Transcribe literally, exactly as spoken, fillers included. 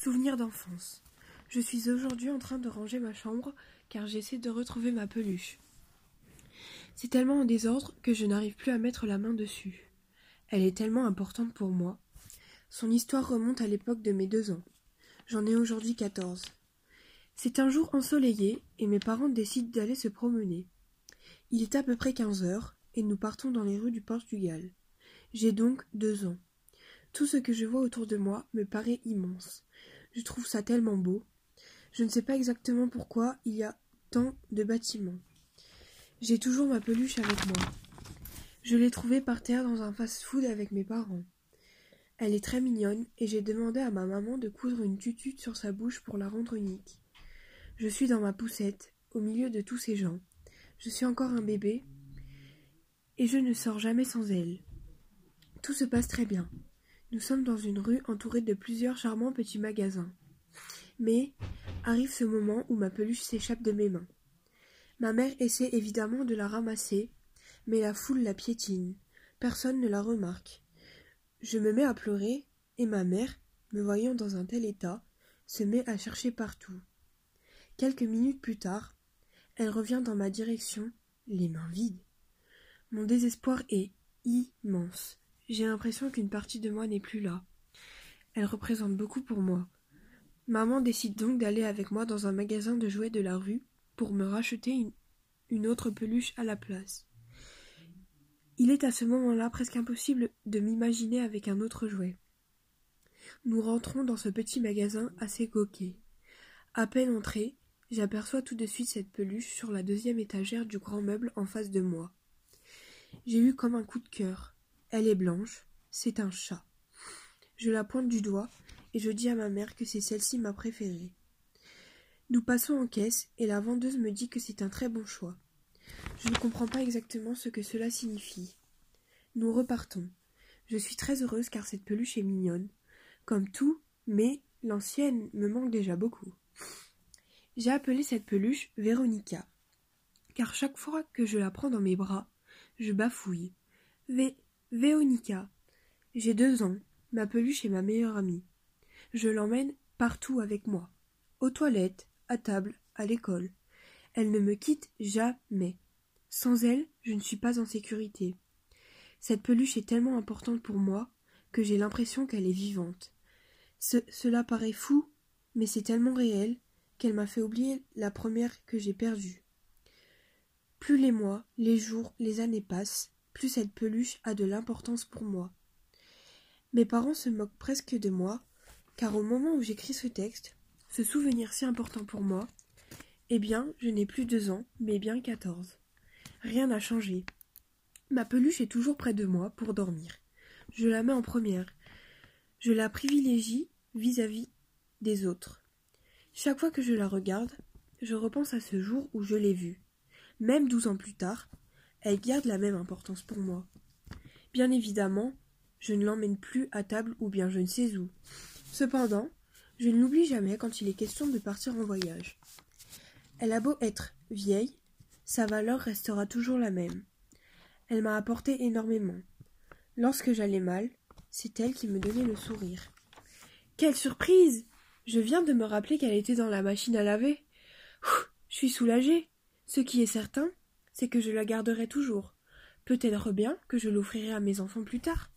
Souvenirs d'enfance. Je suis aujourd'hui en train de ranger ma chambre car j'essaie de retrouver ma peluche. C'est tellement en désordre que je n'arrive plus à mettre la main dessus. Elle est tellement importante pour moi. Son histoire remonte à l'époque de mes deux ans. J'en ai aujourd'hui quatorze. C'est un jour ensoleillé et mes parents décident d'aller se promener. Il est à peu près quinze heures et nous partons dans les rues du Portugal. J'ai donc deux ans. Tout ce que je vois autour de moi me paraît immense. Je trouve ça tellement beau. Je ne sais pas exactement pourquoi il y a tant de bâtiments. J'ai toujours ma peluche avec moi. Je l'ai trouvée par terre dans un fast-food avec mes parents. Elle est très mignonne et j'ai demandé à ma maman de coudre une tutute sur sa bouche pour la rendre unique. Je suis dans ma poussette, au milieu de tous ces gens. Je suis encore un bébé et je ne sors jamais sans elle. Tout se passe très bien. Nous sommes dans une rue entourée de plusieurs charmants petits magasins. Mais arrive ce moment où ma peluche s'échappe de mes mains. Ma mère essaie évidemment de la ramasser, mais la foule la piétine. Personne ne la remarque. Je me mets à pleurer et ma mère, me voyant dans un tel état, se met à chercher partout. Quelques minutes plus tard, elle revient dans ma direction, les mains vides. Mon désespoir est immense. J'ai l'impression qu'une partie de moi n'est plus là. Elle représente beaucoup pour moi. Maman décide donc d'aller avec moi dans un magasin de jouets de la rue pour me racheter une, une autre peluche à la place. Il est à ce moment-là presque impossible de m'imaginer avec un autre jouet. Nous rentrons dans ce petit magasin assez coquet. À peine entrée, j'aperçois tout de suite cette peluche sur la deuxième étagère du grand meuble en face de moi. J'ai eu comme un coup de cœur. Elle est blanche, c'est un chat. Je la pointe du doigt et je dis à ma mère que c'est celle-ci ma préférée. Nous passons en caisse et la vendeuse me dit que c'est un très bon choix. Je ne comprends pas exactement ce que cela signifie. Nous repartons. Je suis très heureuse car cette peluche est mignonne, comme tout, mais l'ancienne me manque déjà beaucoup. J'ai appelé cette peluche Véronica, car chaque fois que je la prends dans mes bras, je bafouille. Vé... Véronica. J'ai deux ans, ma peluche est ma meilleure amie. Je l'emmène partout avec moi, aux toilettes, à table, à l'école. Elle ne me quitte jamais. Sans elle, je ne suis pas en sécurité. Cette peluche est tellement importante pour moi que j'ai l'impression qu'elle est vivante. Ce, cela paraît fou, mais c'est tellement réel qu'elle m'a fait oublier la première que j'ai perdue. Plus les mois, les jours, les années passent, plus cette peluche a de l'importance pour moi. Mes parents se moquent presque de moi, car au moment où j'écris ce texte, ce souvenir si important pour moi, eh bien, je n'ai plus deux ans, mais bien quatorze. Rien n'a changé. Ma peluche est toujours près de moi pour dormir. Je la mets en première. Je la privilégie vis-à-vis des autres. Chaque fois que je la regarde, je repense à ce jour où je l'ai vue. Même douze ans plus tard, elle garde la même importance pour moi. Bien évidemment, je ne l'emmène plus à table ou bien je ne sais où. Cependant, je ne l'oublie jamais quand il est question de partir en voyage. Elle a beau être vieille, sa valeur restera toujours la même. Elle m'a apporté énormément. Lorsque j'allais mal, c'est elle qui me donnait le sourire. Quelle surprise! Je viens de me rappeler qu'elle était dans la machine à laver. Ouh, je suis soulagée. Ce qui est certain, c'est que je la garderai toujours. Peut-être bien que je l'offrirai à mes enfants plus tard.